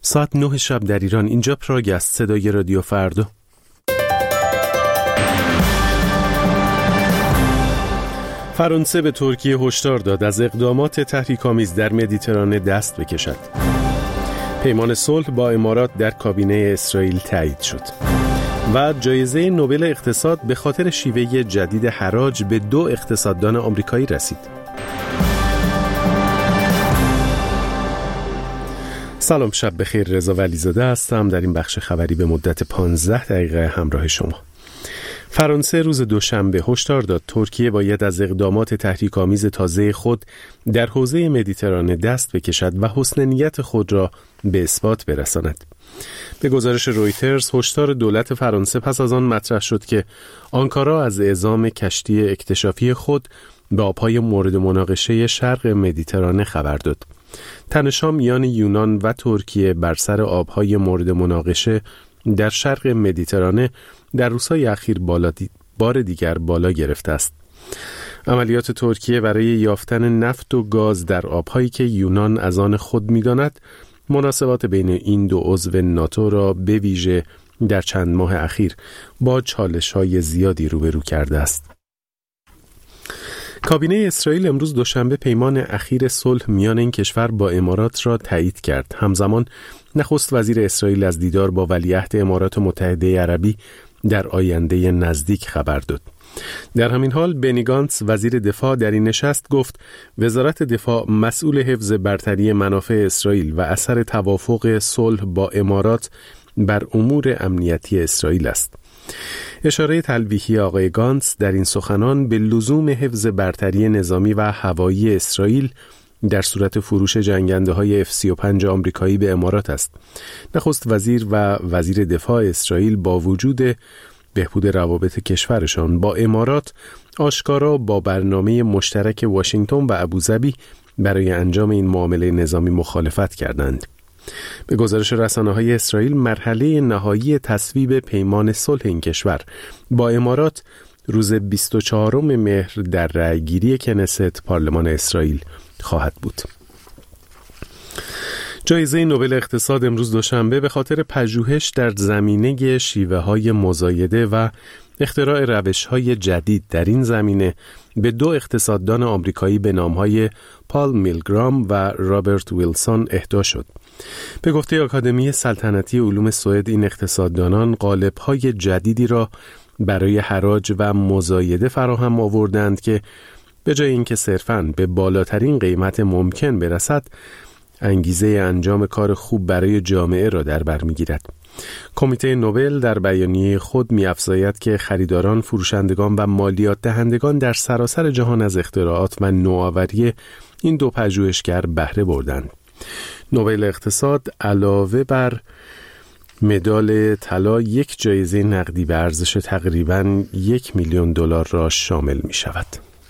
ساعت 9 شب در ایران. اینجا پراگ است. صدای رادیو فردا. فرانسه به ترکیه هشدار داد از اقدامات تحریک‌آمیز در مدیترانه دست بکشد. پیمان صلح با امارات در کابینه اسرائیل تایید شد. و جایزه نوبل اقتصاد به خاطر شیوه جدید حراج به 2 اقتصاددان آمریکایی رسید. سلام، شب بخیر. رضا ولیزاده هستم. در این بخش خبری به مدت 15 دقیقه همراه شما. فرانسه روز دوشنبه هشدار داد ترکیه باید از اقدامات تحریک‌آمیز تازه خود در حوزه مدیترانه دست بکشد و حسن نیت خود را به اثبات برساند. به گزارش رویترز، هشدار دولت فرانسه پس از آن مطرح شد که آنکارا از اعزام کشتی اکتشافی خود به آبهای مورد مناقشه شرق مدیترانه خبر داد. تنش‌ها میان یونان و ترکیه بر سر آبهای مورد مناقشه در شرق مدیترانه در روزهای اخیر بار دیگر بالا گرفته است. عملیات ترکیه برای یافتن نفت و گاز در آبهایی که یونان از آن خود می‌داند، مناسبات بین این 2 عضو ناتو را به ویژه در چند ماه اخیر با چالش‌های زیادی روبرو کرده است. کابینه اسرائیل امروز دوشنبه پیمان اخیر صلح میان این کشور با امارات را تایید کرد. همزمان نخست وزیر اسرائیل از دیدار با ولیعهد امارات متحده عربی در آینده نزدیک خبر داد. در همین حال بنی گانتز وزیر دفاع در این نشست گفت وزارت دفاع مسئول حفظ برتری منافع اسرائیل و اثر توافق صلح با امارات بر امور امنیتی اسرائیل است. اشاره تلویحی آقای گانتز در این سخنان به لزوم حفظ برتری نظامی و هوایی اسرائیل در صورت فروش جنگنده‌های F-35 آمریکایی به امارات است. نخست وزیر و وزیر دفاع اسرائیل با وجود بهبود روابط کشورشان با امارات آشکارا با برنامه مشترک واشنگتن و ابوظبی برای انجام این معامله نظامی مخالفت کردند. به گزارش رسانه‌های اسرائیل، مرحله نهایی تصویب پیمان صلح این کشور با امارات روز 24 مهر در رأیگیری کنست پارلمان اسرائیل خواهد بود. جایزه نوبل اقتصاد امروز دوشنبه به خاطر پژوهش در زمینه شیوه‌های مزایده و اختراع روش‌های جدید در این زمینه به 2 اقتصاددان آمریکایی به نام‌های پال میلگرام و رابرت ویلسون اهدا شد. به گفته آکادمی سلطنتی علوم سوئد، این اقتصاددانان قالب‌های جدیدی را برای حراج و مزایده فراهم آوردند که به جای اینکه صرفاً به بالاترین قیمت ممکن برسد، انگیزه انجام کار خوب برای جامعه را در بر می‌گیرد. کمیته نوبل در بیانیه خود می‌افزاید که خریداران، فروشندگان و مالیات دهندگان در سراسر جهان از اختراعات و نوآوری این 2 پژوهشگر بهره بردند. نوبل اقتصاد علاوه بر مدال طلا 1 جایزه نقدی به ارزش تقریباً $1,000,000 را شامل می‌شود.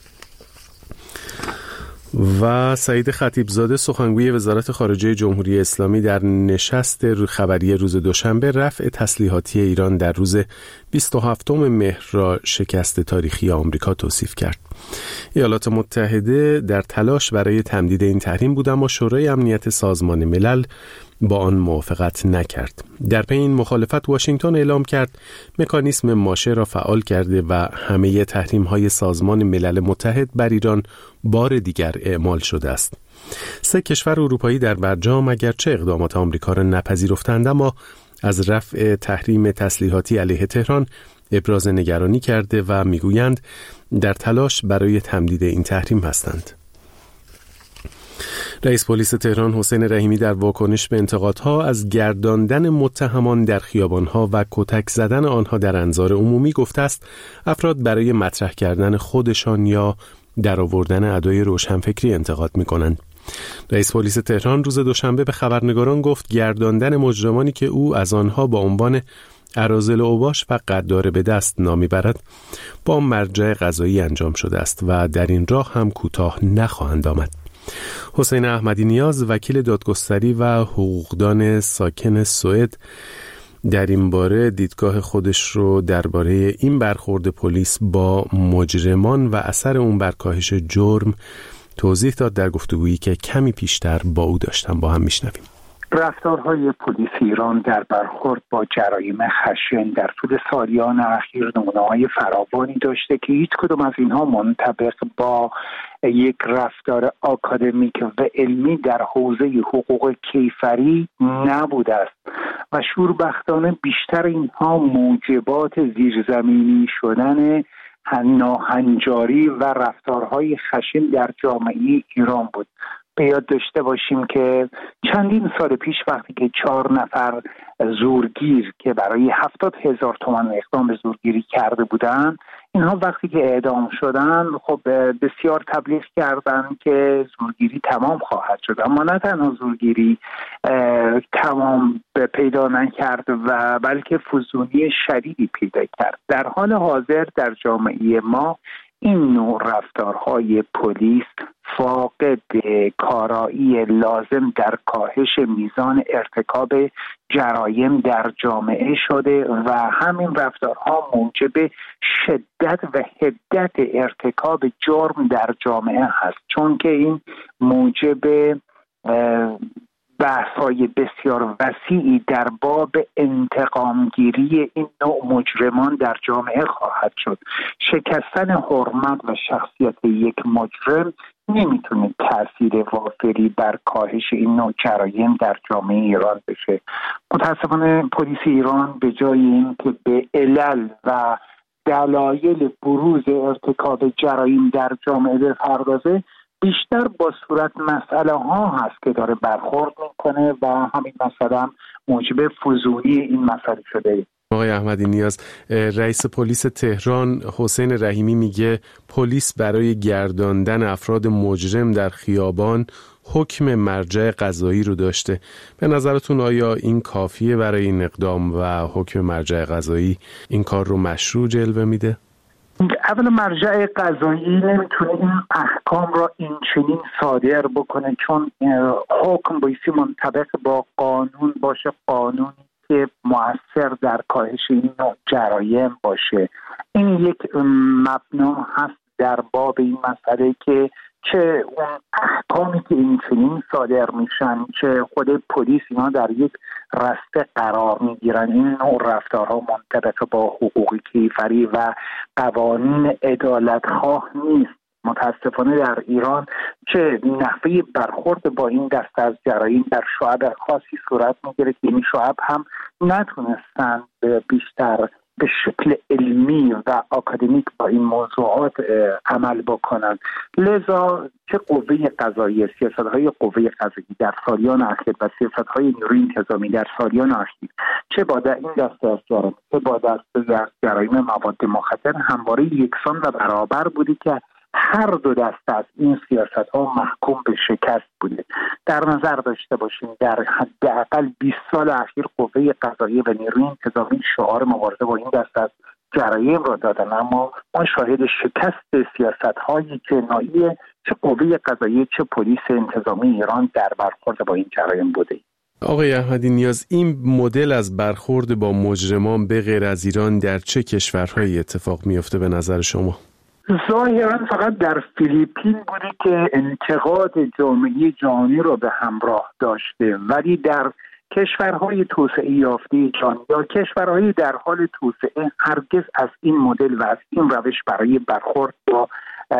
و سعید خطیبزاده سخنگوی وزارت خارجه جمهوری اسلامی در نشست خبری روز دوشنبه رفع تسلیحاتی ایران در روز 27 مهر را شکست تاریخی آمریکا توصیف کرد. ایالات متحده در تلاش برای تمدید این تحریم بود، اما شورای امنیت سازمان ملل با آن موافقت نکرد. در پی این مخالفت واشنگتن اعلام کرد مکانیسم ماشه را فعال کرده و همه تحریم‌های سازمان ملل متحد بر ایران بار دیگر اعمال شده است. 3 کشور اروپایی در برجام اگرچه اقدامات آمریکا را نپذیرفتند، اما از رفع تحریم تسلیحاتی علیه تهران ابراز نگرانی کرده و میگویند در تلاش برای تمدید این تحریم هستند. رئیس پلیس تهران حسین رحیمی در واکنش به انتقادها از گرداندن متهمان در خیابانها و کتک زدن آنها در انظار عمومی گفته است افراد برای مطرح کردن خودشان یا درآوردن ادای روشنفکری انتقاد می‌کنند. رئیس پلیس تهران روز دوشنبه به خبرنگاران گفت گرداندن مجرمانی که او از آنها با عنوان اراذل اوباش و غدار به دست نام می‌برد با مرجع قضایی انجام شده است و در این راه هم کوتاه نخواهند آمد. حسین احمدی نیاز وکیل دادگستری و حقوقدان ساکن سوئد در این باره دیدگاه خودش رو درباره این برخورد پلیس با مجرمان و اثر اون بر کاهش جرم توضیح داد در گفتگویی که کمی پیشتر با او داشتم. با هم میشنویم. رفتارهای پلیس ایران در برخورد با جرایم خشن در طول سالیان اخیر نمونه‌های فراوانی داشته که هیچ کدام از اینها منطبق با یک رفتار آکادمیک و علمی در حوزه حقوق کیفری نبوده است و شوربختانه بیشتر اینها موجبات زیرزمینی شدن ناهنجاری و رفتارهای خشن در جامعه ایران بود. به یاد داشته باشیم که چندین سال پیش وقتی که 4 نفر زورگیر که برای 70,000 تومان اقدام به زورگیری کرده بودند، اینها وقتی که اعدام شدن خب بسیار تبلیغ کردند که زورگیری تمام خواهد شد، اما نه تنها زورگیری تمام پیدا نکرد و بلکه فزونی شدیدی پیدا کرد. در حال حاضر در جامعه ما این نوع رفتارهای پلیس فاقد کارایی لازم در کاهش میزان ارتکاب جرایم در جامعه شده و همین رفتارها موجب شدت و حدت ارتکاب جرم در جامعه هست، چون که این موجب بحث‌های بسیار وسیعی در باب انتقامگیری این نوع مجرمان در جامعه خواهد شد. شکستن حرمت و شخصیت یک مجرم نمیتونه تأثیر وافری بر کاهش این نوع جرایم در جامعه ایران بشه. متاسفانه پلیس ایران به جای اینکه به علل و دلایل بروز ارتکاب جرایم در جامعه بپردازه، بیشتر با صورت مسئله ها هست که داره برخورد میکنه و همین مسئله هم موجب فزونی این مسئله شده. آقای احمدی نیاز، رئیس پلیس تهران حسین رحیمی میگه پلیس برای گرداندن افراد مجرم در خیابان حکم مرجع قضایی رو داشته. به نظرتون آیا این کافیه برای این اقدام و حکم مرجع قضایی این کار رو مشروع جلوه میده؟ اول مرجع قضایی نمیتونه این احکام را این چنین صادر بکنه، چون حکم بایستی منطبق با قانون باشه، قانونی که مؤثر در کاهش این نوع جرایم باشه. این یک مبنا هست در باب این مسئله که چه اون احکامی که این چنین صادر میشن چه خود پلیس اینا در یک رسته قرار میگیرن. این نوع رفتارها منطبق با حقوق کیفری و قوانین عدالتخواه نیست. متاسفانه در ایران چه نحوه برخورد با این دسته از جرایم در شعب خاصی صورت میگیره که این شعب هم نتونستن بیشتر به شکل علمی و آکادمیک با این موضوعات عمل بکنن. لذا چه قوه قضاییه، سیاست‌های قوه قضاییه در سالیان اخیر و سیاست‌های نیروی انتظامی در سالیان اخیر، چه با این دسته از جرایم چه با دسته از جرایم مواد مخدر، همواره یکسان و برابر بودی که هر دو دسته از این سیاست‌ها محکوم به شکست بوده. در نظر داشته باشیم در حداقل 20 سال اخیر قوه قضاییه و نیروی انتظامی شعار مبارزه با این دسته از جرایم را دادن، اما ما شاهد شکست سیاست‌های جنایی چه قوه قضاییه چه پلیس انتظامی ایران در برخورد با این جرایم بوده. آقای احمدی نیاز، این مدل از برخورد با مجرمان به غیر از ایران در چه کشورهایی اتفاق میفته به نظر شما؟ ظاهرا فقط در فیلیپین بوده که انتقاد جامعه جهانی را به همراه داشته، ولی در کشورهای توسعه یافته جهان یا کشورهای در حال توسعه هرگز از این مدل و از این روش برای برخورد با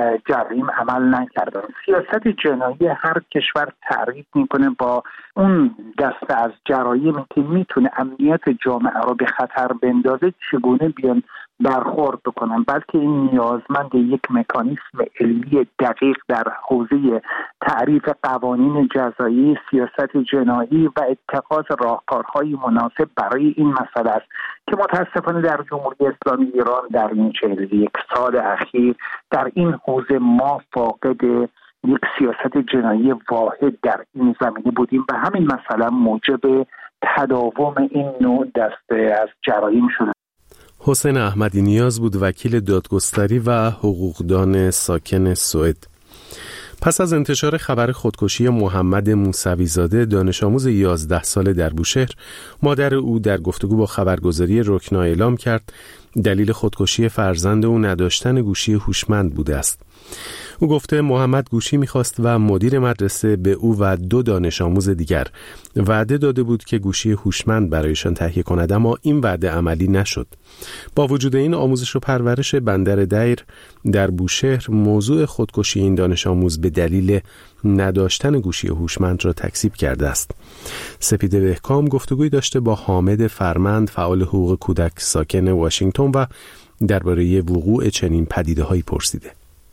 جرایم عمل نکردن. سیاست جنایی هر کشور تعریف میکنه با اون دسته از جرایمی که میتونه امنیت جامعه رو به خطر بندازه چگونه بیان برخورد بکنن، بلکه این نیازمند یک مکانیزم علمی دقیق در حوزه تعریف قوانین جزایی، سیاست جنایی و اتخاذ راهکارهای مناسب برای این مسئله است که متاسفانه در جمهوری اسلامی ایران در این 41 سال اخیر در این حوزه ما فاقد یک سیاست جنایی واحد در این زمینه بودیم و همین مسئله موجب تداوم این نوع دسته از جرایم شده. حسین احمدی نیاز بود، وکیل دادگستری و حقوقدان ساکن سوئد. پس از انتشار خبر خودکشی محمد موسوی زاده دانش آموز 11 ساله در بوشهر، مادر او در گفتگو با خبرگزاری رکنا اعلام کرد دلیل خودکشی فرزند او نداشتن گوشی هوشمند بوده است. او گفته محمد گوشی می‌خواست و مدیر مدرسه به او و 2 دانش آموز دیگر وعده داده بود که گوشی هوشمند برایشان تهیه کند، اما این وعده عملی نشد. با وجود این آموزش و پرورش بندر دیر در بوشهر موضوع خودکشی این دانش آموز به دلیل نداشتن گوشی هوشمند را تکذیب کرده است. سپیده بهکام گفتگوی داشته با حامد فرمند فعال حقوق کودک ساکن واشنگتن و درباره وقوع چنین پدیده‌هایی پرسیده.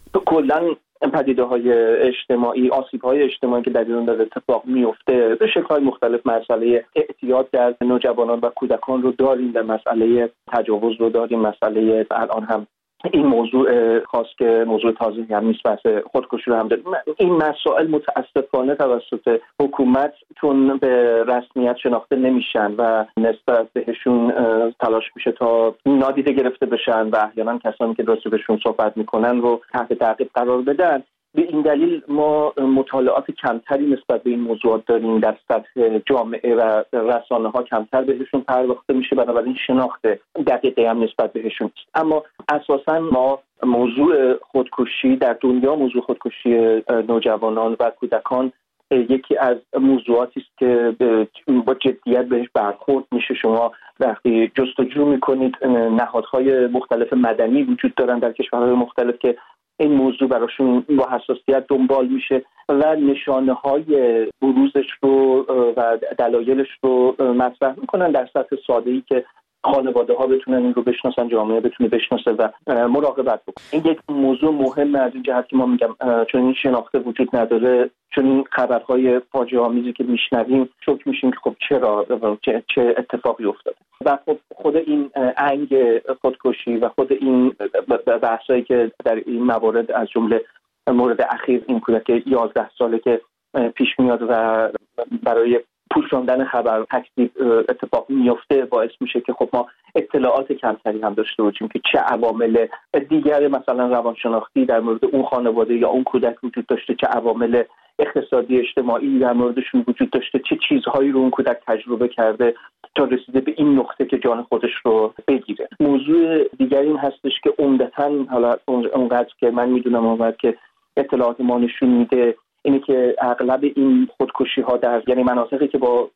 کلاً پدیده‌های اجتماعی، آسیب‌های اجتماعی که در ایران داره اتفاق میفته به شکل‌های مختلف، مسئله اعتیاد در نوجوانان و کودکان رو داریم، در مسئله تجاوز رو داریم، مسئله الان هم این موضوع خاص که موضوع تازه‌ای هم نیست، بحث خودکشی رو هم داریم. این مسائل متاسفانه توسط حکومت چون به رسمیت شناخته نمیشن و نسبت بهشون تلاش میشه تا نادیده گرفته بشن و احیانا کسانی که راجع بهشون صحبت میکنن رو تحت تعقیب قرار بدن. به این دلیل ما مطالعات کمتری نسبت به این موضوعات داریم، در سطح جامعه و رسانه‌ها کمتر بهشون پرداخته میشه، بنابراین شناخت دقیقی هم نسبت بهشون است. اما اساساً ما موضوع خودکشی در دنیا، موضوع خودکشی نوجوانان و کودکان یکی از موضوعاتی است که با جدیت بهش برخورد میشه. شما وقتی جستجو میکنید، نهادهای مختلف مدنی وجود دارن در کشورهای مختلف که این موضوع براشون با حساسیت دنبال میشه و نشانه‌های بروزش رو و دلایلش رو مطرح میکنن در سطح ساده‌ای که خانواده‌ها بتونن این رو بشناسن، جامعه بتونه بشناسه و مراقبت بکنه. این یک موضوع مهمه از این جهت که ما میگم چون این شناخته وجود نداره، چون این خبرهای فاجعه‌آمیزی که میشنویم شوک میشیم که خب چرا چه اتفاقی افتاده. و خب خود این انگ خودکشی و خود این بحثایی که در این موارد از جمله مورد اخیر این کودک 11 ساله که پیش میاد و برای پوشاندن خبر تکذیب اتفاق میفته باعث میشه که خب ما اطلاعات کمتری هم داشته باشیم که چه عوامل دیگر مثلا روانشناختی در مورد اون خانواده یا اون کودک وجود داشته، چه عوامل اقتصادی اجتماعی در موردشون وجود داشته، چه چیزهایی رو اون کودک تجربه کرده تا رسیده به این نقطه که جان خودش رو بگیره. موضوع دیگر این هستش که عمدتاً حالا اونقدر که من میدونم اونقدر که اطلاعات ما نشون میده اینه که اغلب این خودکشی ها در یعنی مناطقی که با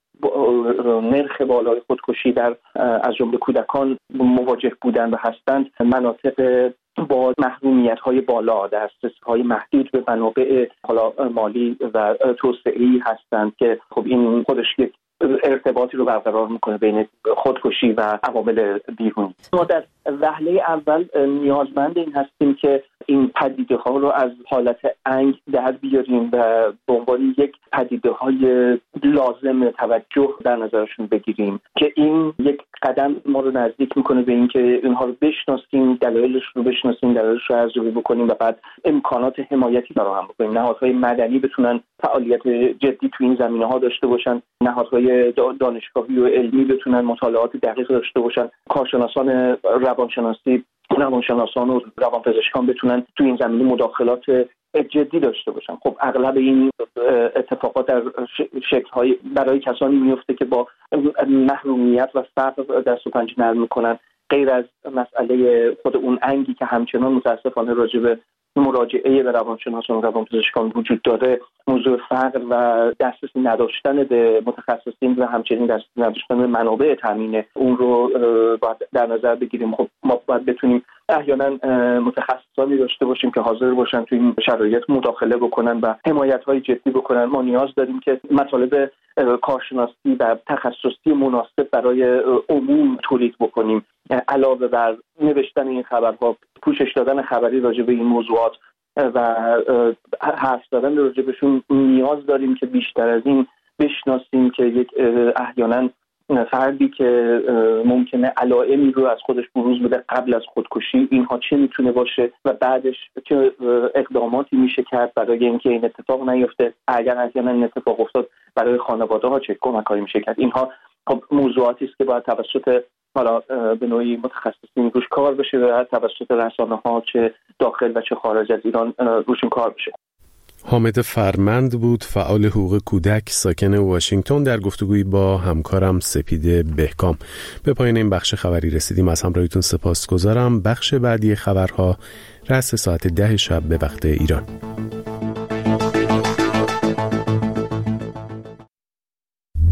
نرخ بالای خودکشی در از جمله کودکان مواجه بودن و هستند، مناطق با محرومیت های بالا، دسترسی های محدود به منابع حالا مالی و توسعه‌ای هستند که خب این خودش یک ارتباطی رو برقرار میکنه بین خودکشی و عوامل بیرونی. ما در وهله اول نیازمند این هستیم که این پدیده ها رو از حالت انگ در بیاریم و به عنوان یک پدیده های لازم توجه در نظرشون بگیریم که این یک قدم ما رو نزدیک میکنه به این که اینها رو بشناسیم، دلایلش رو بشناسیم، دلایلش رو ارزیابی بکنیم و بعد امکانات حمایتی فراهم بکنیم. نهادهای مدنی بتونن فعالیت جدی تو این زمینه‌ها داشته باشن، نهادهای دانشگاهی و علمی بتونن مطالعات دقیق داشته باشن، کارشناسان روانشناسان و روانپزشکان بتونن تو این زمینه مداخلات جدی داشته باشن. خب اغلب این اتفاقات در شکل‌های برای کسانی میفته که با محرومیت و فقر دست و پنجه نرم میکنن، غیر از مسئله خود اون انگی که همچنان متاسفانه راجع به مراجعه به روانشناسان و روانپزشکان وجود داره، موضوع فقر و دسترسی نداشتن به متخصصین و همچنین دسترسی نداشتن به منابع تامین اون رو باید در نظر بگیریم. خب ما باید بتونیم احیانا متخصصانی داشته باشیم که حاضر باشن تو این شرایط مداخله بکنن و حمایت‌های جدی بکنن. ما نیاز داریم که مطالب کارشناسی و تخصصی مناسب برای عموم تولید بکنیم. علاوه بر نوشتن این خبرها، پوشش دادن خبری راجع به این موضوعات و حرف زدن راجع بهشون، نیاز داریم که بیشتر از این بشناسیم که یک احیانا فردی که ممکنه علائمی رو از خودش بروز بده قبل از خودکشی، اینها چه میتونه باشه و بعدش چه اقداماتی میشه کرد برای اینکه این اتفاق نیفته. اگر احیانا این اتفاق افتاد برای خانواده‌ها چه کمک‌هایی میشه کرد. اینها خب موضوعاتی است که باید توسط حالا به نوعی متخصصین روش کار بشه و توسط رسانه‌ها چه داخل و چه خارج از ایران روشون کار بشه. حامد فرمند بود، فعال حقوق کودک ساکن واشنگتن، در گفتگویی با همکارم سپید بهکام. به پایان این بخش خبری رسیدیم. از همراهیتون سپاسگزارم. بخش بعدی خبرها رأس ساعت 10 شب به وقت ایران.